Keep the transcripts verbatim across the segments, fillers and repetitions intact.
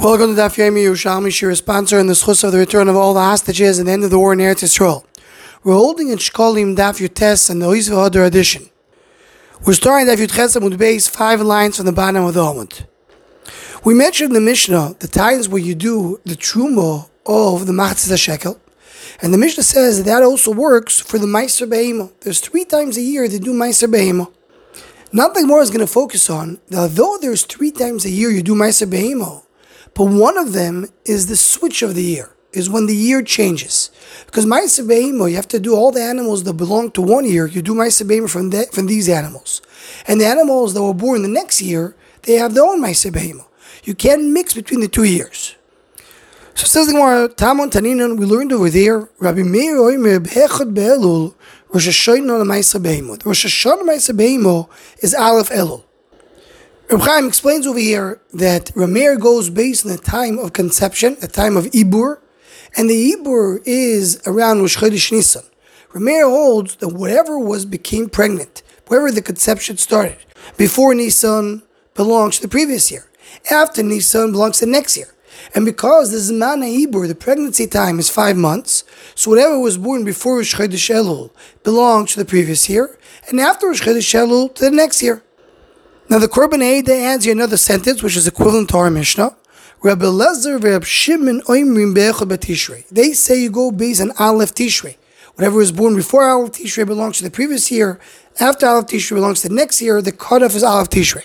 Welcome to Daf Yomi Yerushalmi, Shir sponsor in the schus of the return of all the hostages and the end of the war in Eretz Yisrael. We're holding in Shkolim Daf Yutes and the Oizva Hadar edition. We're starting Daf Yutes Amud Beis, five lines from the bottom of the Amud. We mentioned in the Mishnah the times where you do the Truma of the Machatzis HaShekel, and the Mishnah says that that also works for the Meiser Behema. There's three times a year they do Meiser Behema. Nothing more is going to focus on, although there's three times a year you do Meiser Behema, but one of them is the switch of the year, is when the year changes. Because Meiser Behema, you have to do all the animals that belong to one year, you do Meiser Behema from, the, from these animals. And the animals that were born the next year, they have their own Meiser Behema. You can't mix between the two years. So says the Gemara, Tamon Taninon, we learned over there, Rabbi Meir Oimer B'echad Be'elul, Rosh Hashanah Meiser Behema. The Rosh Hashanah Meiser Behema is Aleph Elul. Reb Chaim explains over here that Rameir goes based on the time of conception, the time of Ibur, and the Ibur is around Rosh Chodesh Nisan. Rameir holds that whatever was became pregnant, wherever the conception started, before Nisan belongs to the previous year. After Nisan belongs to the next year. And because the Zman HaIbur, the pregnancy time, is five months, so whatever was born before Rosh Chodesh Elul belongs to the previous year, and after Rosh Chodesh Elul to the next year. Now the Korban Eidah adds here another sentence which is equivalent to our Mishnah. Rabbi Lezer Reb Shimon Oimrim Be'echad B'Tishrei. They say you go based on Aleph Tishrei. Whatever was born before Aleph Tishrei belongs to the previous year. After Aleph Tishrei belongs to the next year. The cutoff is Aleph Tishrei.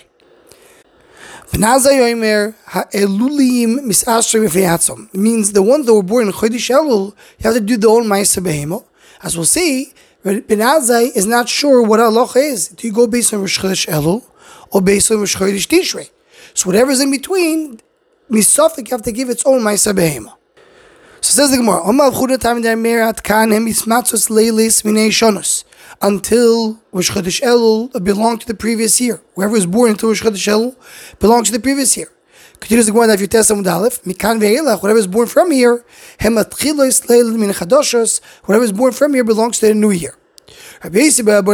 It means the ones that were born in Chodesh Elul, you have to do the own Meiser Behema. As we'll see, Ben Azai is not sure what halacha is. Do you go based on Rosh Chodesh Elul or based on Rosh Chodesh Tishrei? So whatever's in between, misafik, you have to give its own Meiser Behema. So says the Gemara, until Rosh Chodesh Elul belonged to the previous year. Whoever was born until Rosh Chodesh Elul belongs to the previous year. Continues the Gemara, if you test Amud Aleph, Mikan ve'elach, whatever is born from here, whatever is born from here belongs to the new year. The reason of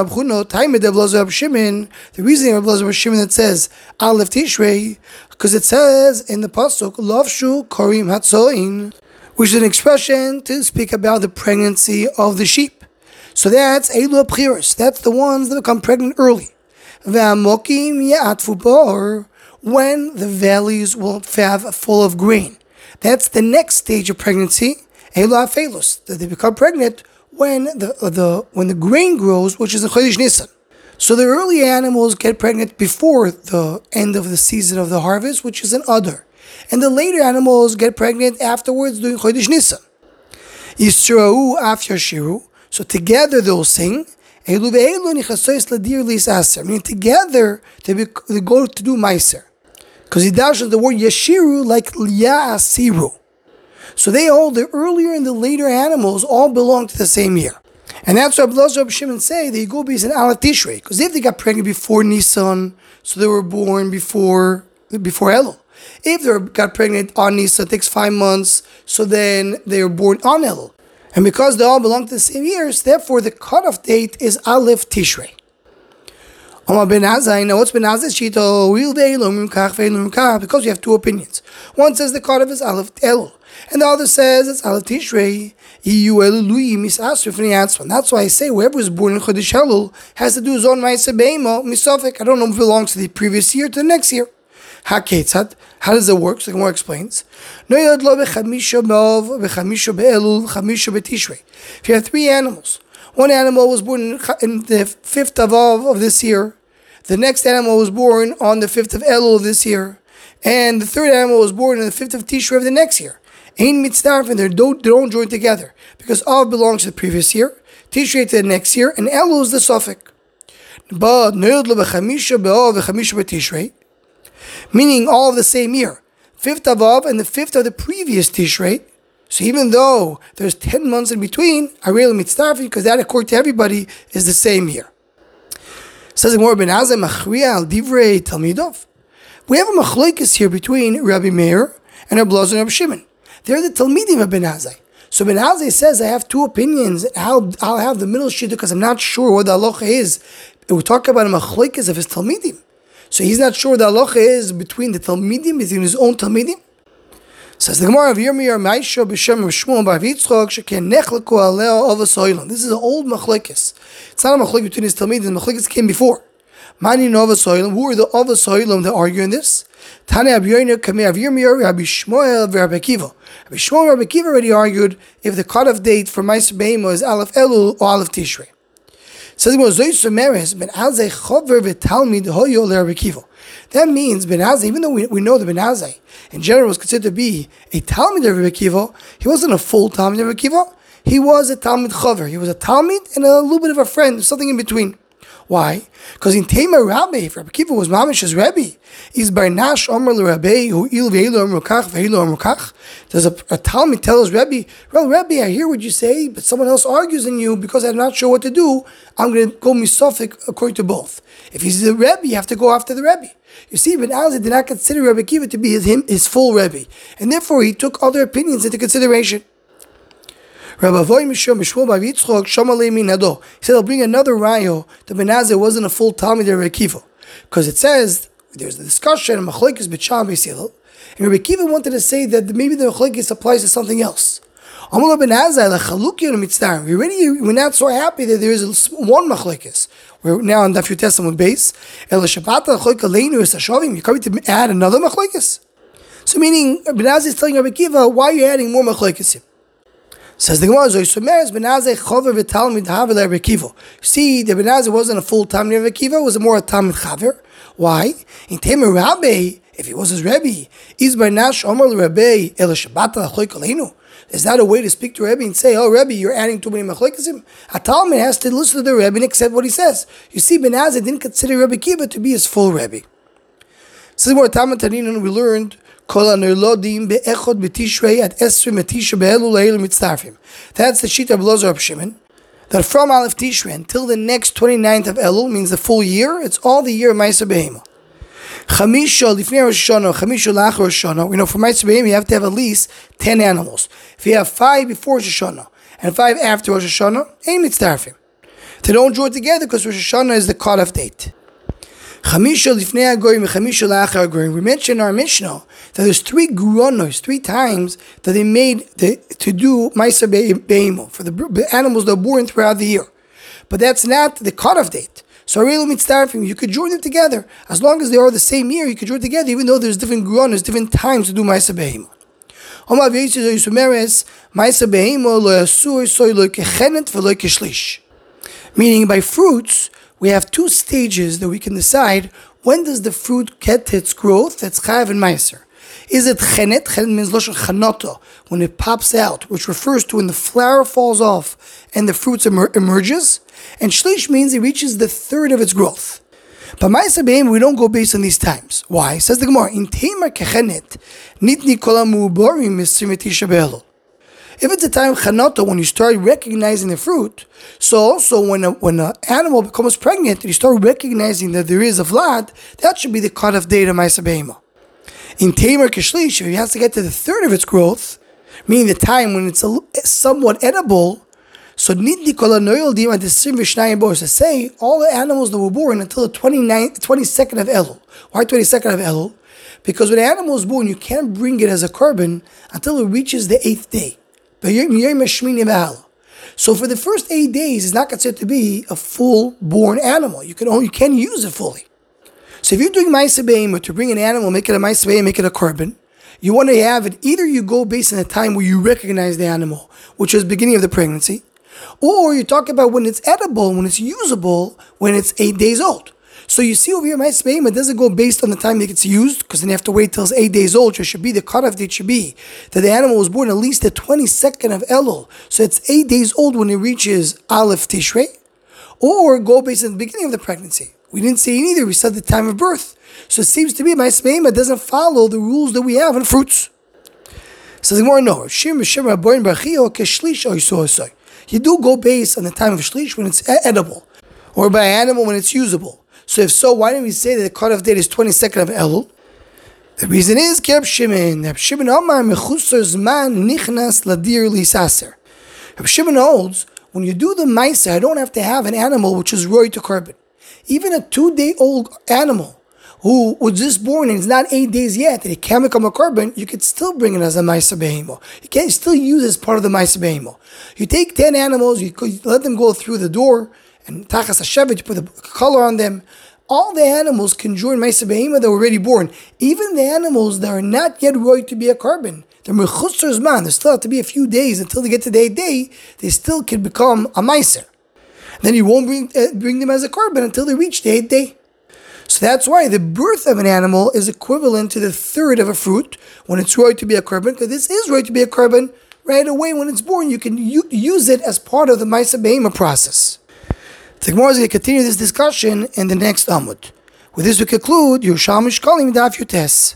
Rabbi Shimon that says Aleph Tishrei, because it says in the pasuk Lavshu Korim Hatzoin, which is an expression to speak about the pregnancy of the sheep. So that's Eilu Apchiros. That's the ones that become pregnant early. Ve'amokim Ya'atfu Bor, when the valleys will have full of grain. That's the next stage of pregnancy. Eilu Afelos, that they become pregnant when the the when the grain grows, which is in Chodesh Nisan. So the early animals get pregnant before the end of the season of the harvest, which is in Adar. And the later animals get pregnant afterwards during Chodesh Nisan. Yisra'u af yashiru. So together they'll sing. Meaning together they, be, they go to do Meiser. Because he dashes the word yashiru like ya'asiru. So they hold the earlier and the later animals all belong to the same year. And that's what Rabbi Shimon say, they go based on Aleph Tishrei. Because if they got pregnant before Nisan, so they were born before before Elul. If they got pregnant on Nisan, it takes five months, so then they were born on Elul. And because they all belong to the same years, therefore the cutoff date is Aleph Tishrei. Now what's Ben Azai's shita? Because we have two opinions. One says the cutoff is Aleph Elul, and the other says it's Aleph Tishrei. That's why I say whoever is born in Chodesh Elul has to do his own Meiser Behema misafik. I don't know if it belongs to the previous year to the next year. How does it work? So the Gemara explains. If you have three animals, one animal was born in the fifth of Av of this year, the next animal was born on the fifth of Elul of this year, and the third animal was born on the fifth of Tishrei of the next year. Ein mitzdarf, and they don't, they don't join together because Av belongs to the previous year, Tishrei to the next year, and Elul is the suffix. But meaning all of the same year, fifth of Av and the fifth of the previous Tishrei. So even though there's ten months in between, I really mitzdarfi because that, according to everybody, is the same year. Says more Ben Azai machriya al divrei talmidov. We have a machlokes here between Rabbi Meir and Rabbi Elazar and Rabbi Shimon. They're the talmidim of Ben Azai. So Ben Azai says I have two opinions. I'll, I'll have the middle shita because I'm not sure what the halacha is. We talk about a machlokes of his talmidim. So he's not sure the halacha is between the talmidim, between his own talmidim. Says the Gemara of Yirmiyah Maisha b'Shem of Shmuel bar Yitzchok sheken nechleku aleo of a soilim. This is an old machlekes. It's not a machlekes between his talmidim. The machlekes came before. Mani nova soilim. Who are the of a soilim that argue in this? Tane Abyoyne Kamei of Yirmiyah Rabbi Shmuel Rabbi Kiva. Rabbi Shmuel Rabbi Kiva already argued if the cutoff date for Ma'aser Behema is Aleph Elul or Aleph Tishrei. Says the Zoy Sumeres Ben Azai Chover v'Talmid Hoyo leRabbi Kiva. That means Ben Azai, even though we, we know that Ben Azai in general was considered to be a Talmid of Rabbi Kiva, he wasn't a full Talmid of Rabbi Kiva. He was a Talmid Chover. He was a Talmid and a little bit of a friend, something in between. Why? Because in Tema Rabbi, if Rabbi Kiva was Mamish's Rabbi, is Barnash Omer LeRabbi who Il Ve'ilo Omer Kach Ve'ilo Omer Kach. Does a, a Talmid tell his Rabbi, well, Rabbi, I hear what you say, but someone else argues in you because I'm not sure what to do. I'm going to go misophic according to both. If he's the Rabbi, you have to go after the Rabbi. You see, Ben Azai did not consider Rabbi Kiva to be his, him, his full Rabbi, and therefore he took other opinions into consideration. Rabbi Avoy Mishum Mishmuel bar Yitzchok Shomalei Minado. He said, I'll bring another rayo that Ben Azai wasn't a full Talmid of Rabbi Kiva. Because it says, there's a discussion, Machlekes B'Sham B'Silel, and Rabbi Kiva wanted to say that maybe the Machlekes applies to something else. Amar Ben Azai, L'chaluki on Mitzdarim. We already, we're not so happy that there is one Machlekes. We're now on Daf Yud Amud Beis. El Shabbat L'chaluki Aleinu Es Hashavim. You're coming to add another Machlekes. So meaning, Ben Azai is telling Rabbi Kiva, why are you adding more Machlekes? Says the Gemara, Zoysumeres Ben Azai Chover v'Talmid Havel Rabbi Kiva. See, the Ben Azai wasn't a full Talmid of Rabbi Kiva, it was more a Talmid Chaver. Why? In Tema Rabbi, if he was his Rabbi, is Barnash Omer LeRabbi El Shabbat L'chaluki Aleinu. Is that a way to speak to Rabbi and say, oh, Rabbi, you're adding too many Machlekesim? A Talmid has to listen to the Rabbi and accept what he says. You see, Ben Azai didn't consider Rabbi Kiva to be his full Rabbi. This is more Talmud Taninan we learned. That's the sheet of Elazar of Shimon, that from Aleph Tishrei until the next twenty-ninth of Elul, means the full year, it's all the year of Ma'aser Behema. Chamisha lifnei Rosh Hashanah, Chamisha lachar Rosh Hashanah. We know for Ma'aser Behema you have to have at least ten animals. If you have five before Rosh Hashanah and five after Rosh Hashanah, ain't mitzdarfim. They don't draw together because Rosh Hashanah is the cutoff date. Chamisha lifnei hagoyim and Chamisha lachar hagoyim. We mentioned in our Mishnah that there's three grunos, three times that they made the, to do Ma'aser Behema for the, the animals that are born throughout the year. But that's not the cutoff date. So you could join them together. As long as they are the same year, you could join together, even though there's different grunos, different times to do Ma'aser Behema. Meaning by fruits, we have two stages that we can decide when does the fruit get its growth, that's chayav and ma'aser. Is it chenet? Chenet means loshen chanoto, when it pops out, which refers to when the flower falls off and the fruits emer- emerges. And shlish means it reaches the third of its growth. But Ma'aser Behema, we don't go based on these times. Why? Says the Gemara, in Teimar kechenet, nitni kol ha'mu'uborim misrim tisha b'elul. If it's a time of chanoto, when you start recognizing the fruit, so also when a, when an animal becomes pregnant, you start recognizing that there is a vlad, that should be the cutoff date of Ma'aser Behema. In Teimar keshlish, if it has to get to the third of its growth, meaning the time when it's a, somewhat edible, so nidli kol ha'noyoldim ad esrim v'shnayim bo, to say all the animals that were born until the twenty-ninth, twenty-second of Elul. Why twenty-second of Elul? Because when an animal is born, you can't bring it as a korban until it reaches the eighth day. So for the first eight days, it's not considered to be a full-born animal. You can only you can use it fully. So if you're doing Ma'aser Behema to bring an animal, make it a Ma'aser Behema, make it a korban, you want to have it, either you go based on the time where you recognize the animal, which is the beginning of the pregnancy, or you talk about when it's edible, when it's usable, when it's eight days old. So you see over here, Ma'aser Behema doesn't go based on the time that it's used, because then you have to wait till it's eight days old. So it should be the cutoff date should be that the animal was born at least the twenty-second of Elul. So it's eight days old when it reaches Aleph Tishrei, or go based on the beginning of the pregnancy. We didn't say either. We said the time of birth. So it seems to be Ma'aser Behema doesn't follow the rules that we have in fruits. So the Gemara no. You do go based on the time of shlish when it's edible, or by animal when it's usable. So if so, why didn't we say that the cutoff date is twenty-second of Elul? The reason is Reb Shimon. Reb Shimon Amar mechusar zman nichnas ladir lisaser. Reb Shimon holds when you do the ma'aser, I don't have to have an animal which is roy to korban. Even a two-day-old animal, who was just born and it's not eight days yet, and it can become a korban, you could still bring it as a Maisa Behemo. You can still use it as part of the Maisa Behemo. You take ten animals, you could let them go through the door, and Tachas HaShevet, you put the color on them. All the animals can join Maisa Behema that were already born. Even the animals that are not yet ready to be a korban, they're mechutzer zman, they still have to be a few days until they get to the eighth day, they still can become a Meiser. Then you won't bring, uh, bring them as a korban until they reach the eighth day. So that's why the birth of an animal is equivalent to the third of a fruit when it's ready to be a korban, because this is ready to be a korban right away when it's born. You can u- use it as part of the Maisa Behema process. The Gemara is going to continue this discussion in the next Amud. With this we conclude Yerushalmi Shkalim Daf Yutes.